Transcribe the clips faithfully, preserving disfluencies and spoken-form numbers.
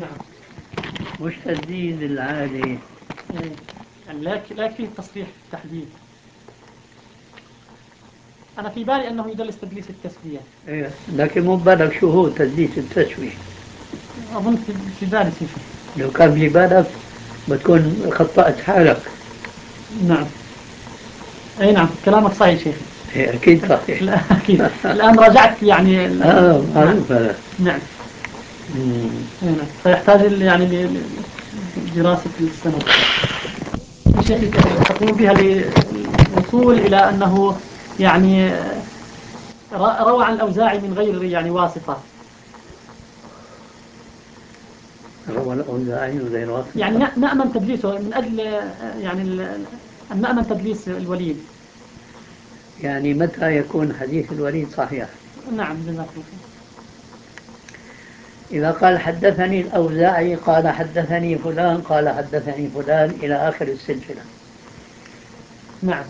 نعم. مش تسديد العادي. إيه. يعني لا يكفي لا يكفي التصريح بالتحديد. أنا في بالي أنه يدلس تدليس التسوية. إيه. لكن مو بالك شو هو تسديد التسوية. أظن في في بالي شيء. لو كان في بالك بتكون خطأت حالك. نعم. أي نعم، كلامك صحيح شيخ. إيه أكيد صحيح. لا أكيد. الآن راجعت يعني ال... آه نعم. معروف هذا. نعم. مم. أي نعم. فيحتاج ال- يعني ل- لدراسة السند. يا شيخ تقوم بها للوصول إلى أنه يعني ر- روى عن الأوزاعي من غير يعني واسطة. روى الأوزاعي غير واسطة. يعني ن- نأمن تدليسه من أجل يعني ال- أن نأمن تدليس الوليد. يعني متى يكون حديث الوليد صحيح؟ نعم جزاك الله خير. إذا قال حدثني الأوزاعي قال حدثني فلان قال حدثني فلان إلى آخر السلسلة. نعم.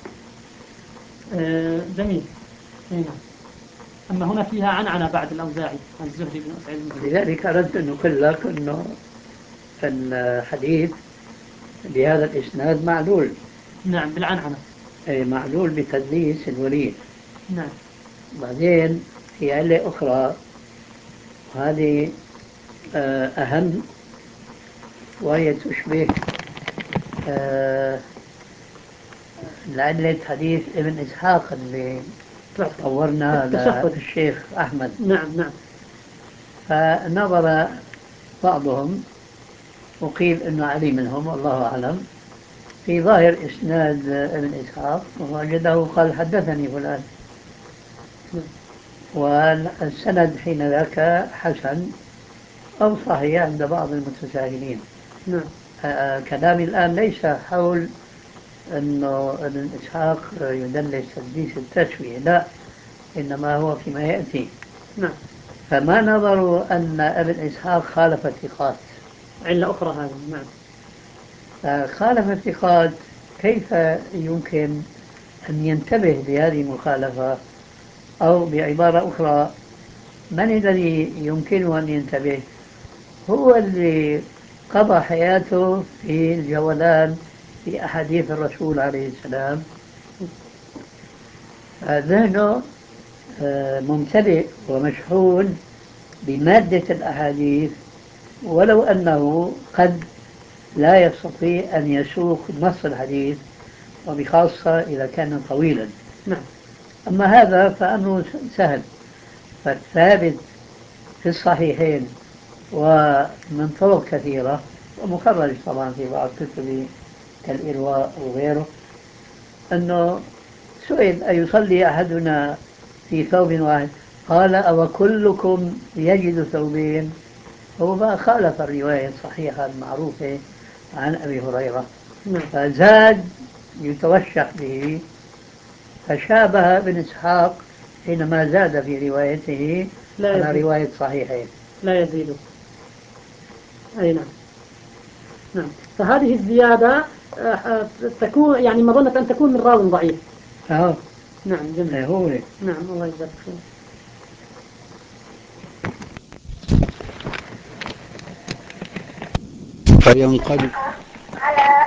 آه جميل. أي نعم. أما هنا فيها عنعنة بعد الأوزاعي الزهري بن سعيد بن مسروق. لذلك أردت أن أقول لك أنه الحديث بهذا الإسناد معلول. نعم بالعنعنة. أي معلول بتدليس الوليد. نعم. بعدين في علة أخرى وهذه آه، أهم، وهي تشبه آه، لعلة حديث ابن إسحاق اللي طورنا التشهد. للشيخ أحمد. نعم نعم. فنظر بعضهم وقيل أنه علي منهم والله أعلم في ظاهر إسناد ابن إسحاق ووجده قال حدثني فلان، نعم. والسند حين ذاك حسن أو صحيح عند بعض المتساهلين. نعم. آه، كلامي الآن ليس حول أنه ابن إسحاق يدلس تدليس التسوية، لا، إنما هو فيما يأتي. نعم. فما نظروا أن ابن إسحاق خالف الثقات. علة أخرى هذه. نعم. فخالف الثقات، كيف يمكن أن ينتبه لهذه المخالفة؟ أو بعبارة أخرى، من الذي يمكنه أن ينتبه؟ هو اللي قضى حياته في الجولان في أحاديث الرسول عليه السلام، ذهنه آه، ممتلئ ومشحون بمادة الأحاديث، ولو أنه قد لا يستطيع أن يسوق نص الحديث، وبخاصة إذا كان طويلا. نعم. أما هذا فأمره سهل، فالثابت في الصحيحين ومن طرق كثيرة ومخرج طبعا في بعض كتب كالإرواء وغيره، أنه سئل أيصلي أحدنا في ثوب واحد؟ قال أو كلكم يجد ثوبين؟ هو ما خالف الرواية الصحيحة المعروفة عن أبي هريرة، نعم. فزاد يتوشح به، فشابه ابن إسحاق حينما زاد في روايته لا على يزيد. رواية صحيحين. لا يزيد. أي نعم. نعم. فهذه الزيادة آه، آه، تكون يعني مظنة أن تكون من راو ضعيف. أهو. نعم جميل. إيه هو. نعم الله يجزاك خير. فينقلب